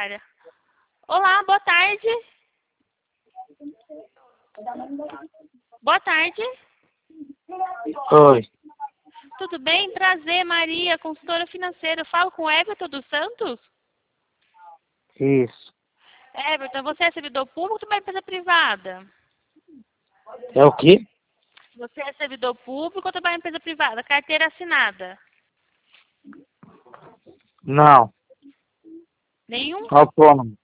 secretária. Olá, boa tarde. Boa tarde. Oi. Tudo bem? Prazer, Maria, consultora financeira. Eu falo com o Everton dos Santos? Isso. Everton, você é servidor público ou de uma empresa privada? É o quê? Você é servidor público ou trabalha em empresa privada? Carteira assinada? Não. Nenhum? Autônomo.